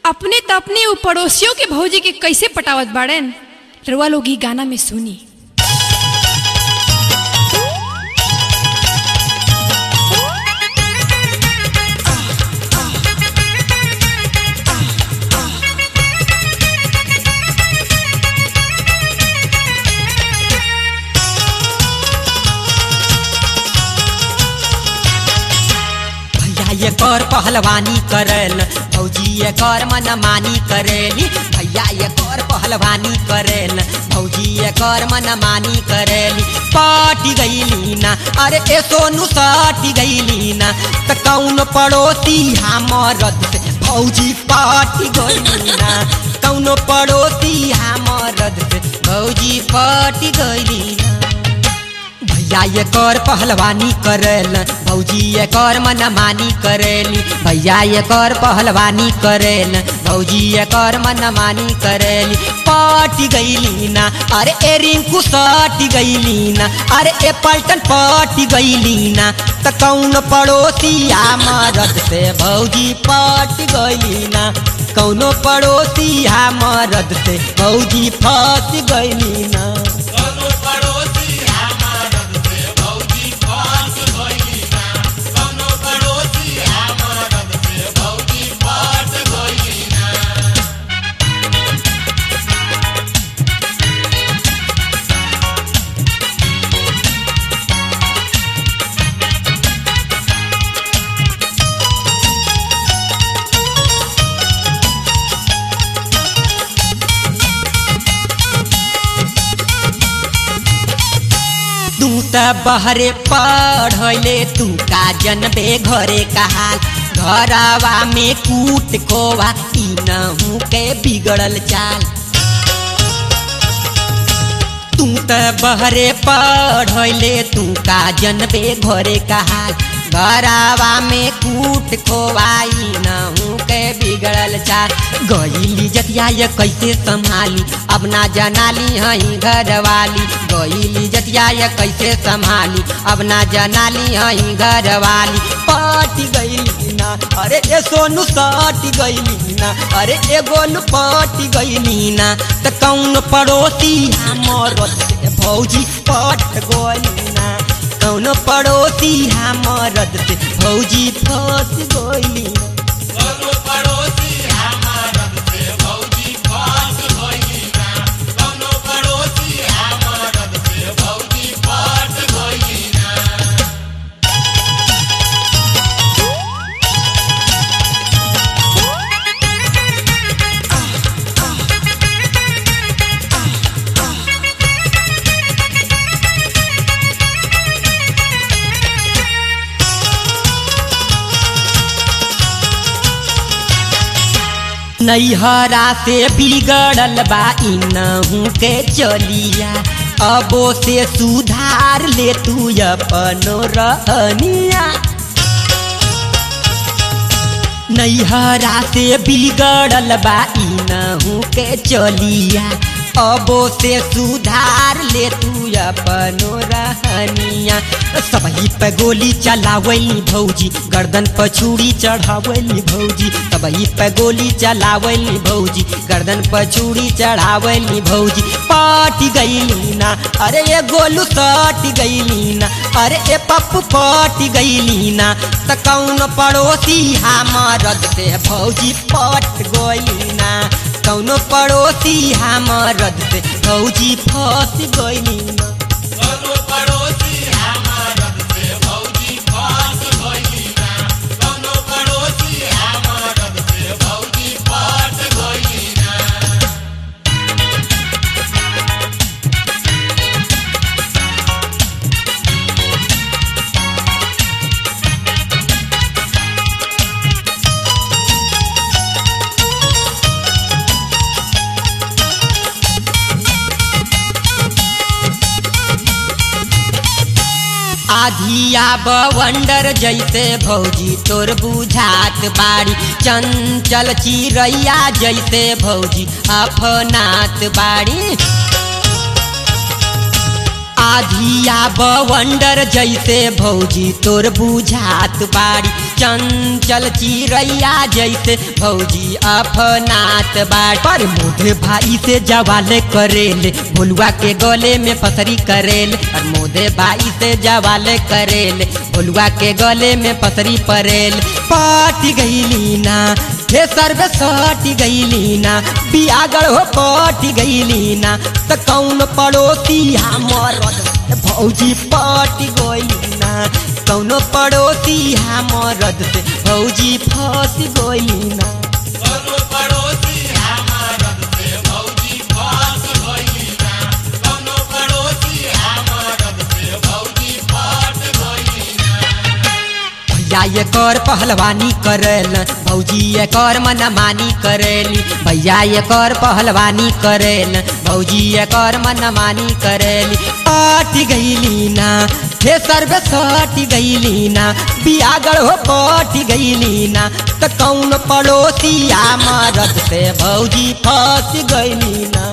अपने त अपने उ पड़ोसियों के भौजी के कैसे पटावत बाड़न। रउआ लोग ई गाना में सुनी। ये कर पहलवानी करेल भौजी ये कर मनमानी करेली। भैया ये कर पहलवानी करेल भौजी ये कर मनमानी करेली। पाटी गईली ना अरे ए सोनू साटी गईली ना त कौन पड़ोसी हमरद से भौजी पाटी गईली ना। कौन पड़ोसी हमरद से भौजी पाटी गईली ना। भैया ये कर पहलवानी करेल भौजी ये कर मनमानी करेली। भैया ये कर पहलवानी करेल भौजी ये कर मनमानी करेली। पाटी गईली ना अरे ए रिंकू साटी गईली ना अरे ए पलटन पाटी गईली ना त कौन पड़ोसी मरद से भौजी पाटी गईली ना। कौनो पड़ोसी मरद से भौजी फंस गईली ना। तू त बहरे पढ़ले तू का जनबे घरे का हाल। घरवा में कूट खोवा ई नहू के बिगड़ल चाल। तू त बहरे पढ़ले तू का जनबे घरे का हाल। घरवा में कूट खोवाई नहू के बिगड़ल चाल। गईली जतिया ये कैसे संभाली अब ना जनाली हई घरवाली। गईली जतिया ये कैसे संभाली अब ना जनाली हई घरवाली। पाटी गईली ना अरे ए सोनू साटी गईली ना अरे ए गोलू पाटी गईली ना त कौन पड़ोसी हमरद से भौजी पट गईली ना। कौन पड़ोसी हमरद से भौजी फंस गईली ना। नैहरा से बिगड़ल बा इनहू के चलिया। अबो से सुधार ले तू अपनो रहनिया। नैहरा से बिगड़ल बा इनहू के चलिया। अबो से सुधार ले तू अपनो रहनिया। सबही पे गोली चलावली भौजी गर्दन पर छुरी चढ़ावली भौजी। सबही पे गोली चलावली भौजी गर्दन पर छुरी चढ़ावली भौजी। पाटी गईली ना अरे ये गोलू साटी गईली ना अरे ए पप्पू पाटी गईली ना त कौन पड़ोसी हमरद से भौजी पट गईली ना। कौनो पड़ोसी हमरद से भौजी फंस गईली ना। आधिया बवंडर जैसे भौजी तोर बुझात बाड़ी। चंचल चिरैया जैसे भौजी अपनात बाड़ी। आधिया बवंडर जैसे भौजी तोर बुझात बाड़ी। चंचल चिड़ैया जैसे भौजी अपनात बाट पर मोधे भाई से जवाले करेले भोलुआ के गले में पसरी करेले और मोधे भाई से जवाले करेले भोलुआ के गले में पसरी परेल पाटी गईली ना हे सर्वे सटी गईली ना बियागड़ हो पटी गईली ना त कौन पड़ोसी हमर भौजी पटी गईली ना कौन पड़ोसी हमर से भौजी फंस गईली ना भैया ये कर पहलवानी करेल भौजी ये कर मनमानी करेली भैया ये कर पहलवानी करेल भौजी ये कर मनमानी करेली पाटी गईली ना हे सर्वे सटी गईली ना बियागड़ हो पटी गईली ना त कौन पड़ोसी मरद से भौजी फंस गईली ना